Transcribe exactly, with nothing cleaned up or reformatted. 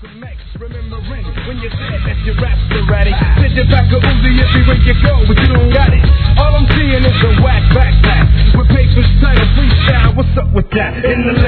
Max, remembering when you said that your rap's erratic. Sit your back of Uzi everywhere you go, but you don't got it. All I'm seeing is a whack backpack with papers title freestyle. What's up with that? In the